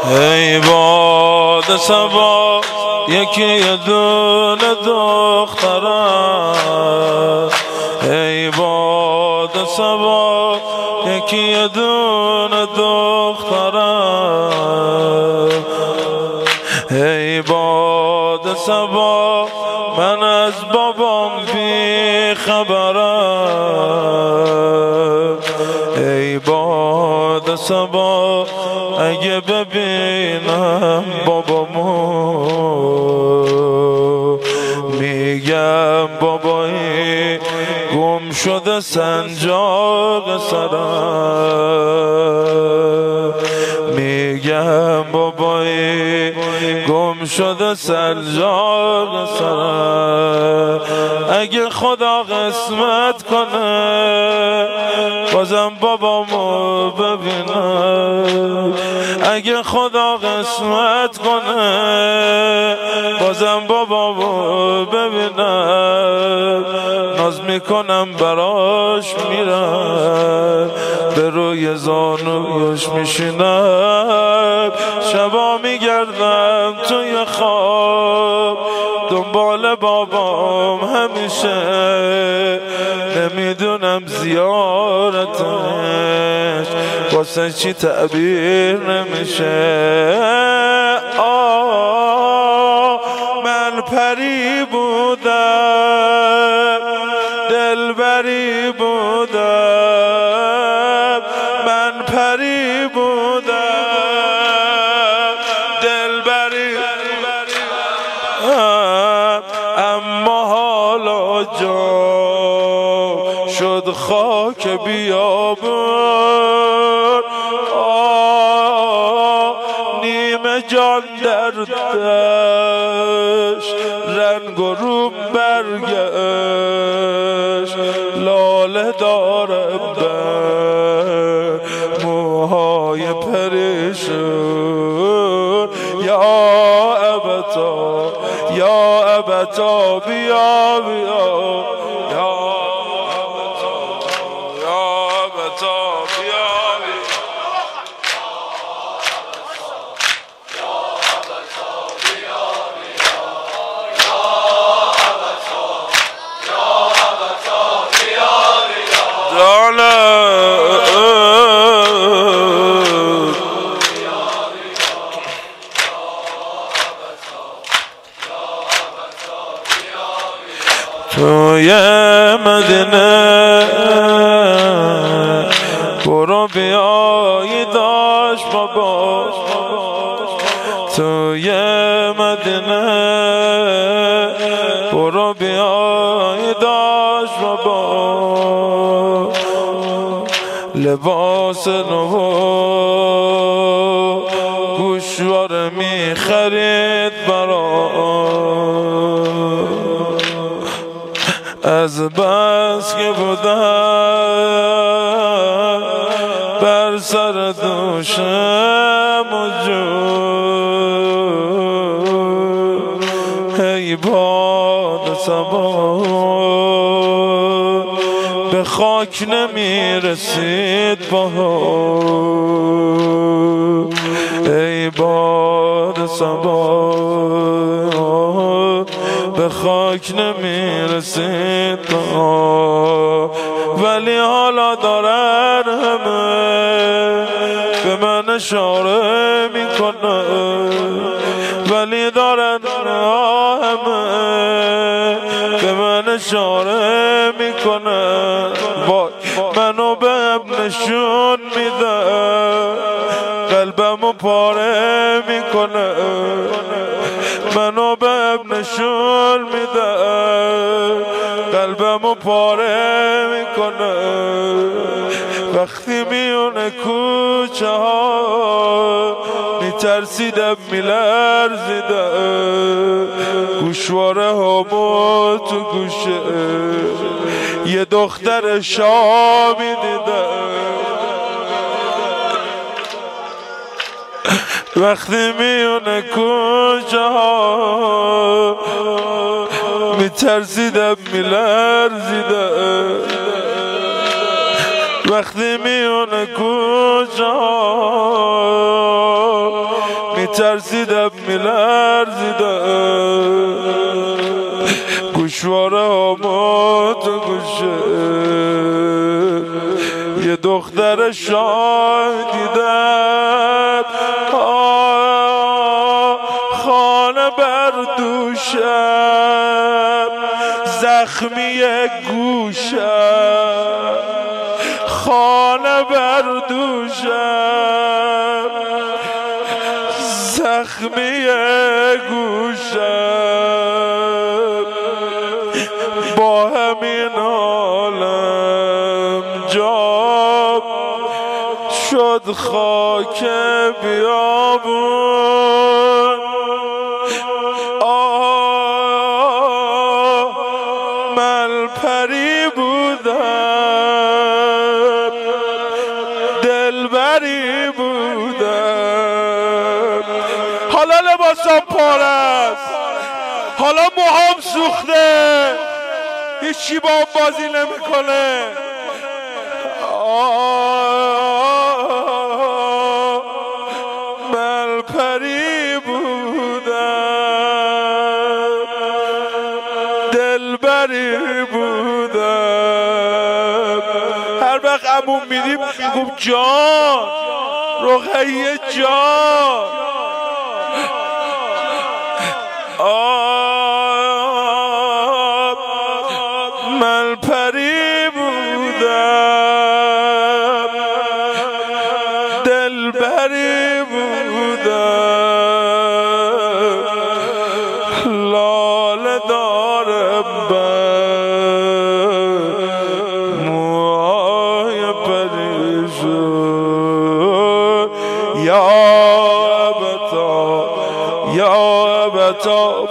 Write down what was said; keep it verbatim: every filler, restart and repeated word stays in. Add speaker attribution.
Speaker 1: ای باد صبا یکی یه دونه دخترم، ای باد صبا یکی یه دونه دخترم، ای باد صبا من از بابام بی خبرم، ای باد صبا اگه ببینم بابامو میگم بابایی گم شده سنجاق سرم، میگم بابایی گم شده سنجاق سرم، اگه خدا قسمت کنه بازم بابامو ببینم، اگه خدا قسمت کنه بازم بابامو ببینم، ناز میکنم براش میرم به روی زانویش میشینم، شبا میگردم توی خواب دنبال بابام همیشه، نمیدونم زیارتش واسه چی تعبیر نمیشه. آه من پری بودم دلبری بودم، من پری بودم دلبری، اما حالا جا شد خاک بیابون، نیمه جان در دشت رنگ و روم برگشت، لاله دارم بر موهای پریشون، یا ابتا یا ابتا بیا بیا، یا ابتا یا ابتا بیا توی مدینه برو بیایی داشت بابا، توی مدینه برو بیایی داشت بابا، لباس نو گوشواره میخرید برام، از بس که بودم بر سر دوشم و جون، ای باد صبا به خاک نمیرسید باها، ای باد صبا به خاک نمیرسید باها، ولی حالا دارن همه به من اشاره میکنه، ولی دارن همه به من اشاره میکنه، وای منو به نشون میده قلبمو پاره میکنه، منو به نشون میده قلبمو پاره میکنه، وقتی میونه کوچه ها میترسیدم میلرزیدم، گوشواره همو تو گوشه یه دختر شامی دیدم، وقتی میونه کوچه ها میترسیدم میلرزیدم، وقتی میونه کوچه میترسیدم میلرزیدم، گوشواره هامو تو گوشه یه دختر شاه دیدم، خانه بر دوشم زخمی گوشم، خانه بر دوشم زخمی گوشم، با همین عالم جاب شد خاک بیابون. آه من پری بودم، دلبری بودم، حالا لباسم پاره است، حالا موهام سوخته، هیچی با هم بازی نمیکنه. من پری بودم، دلبری بودم، هر وقت عموم میدیم گفت جان رقیه جان. من پری بودم، دلبری بودم، لاله دارم من موهای پریشون. یا ابتا یا ابتا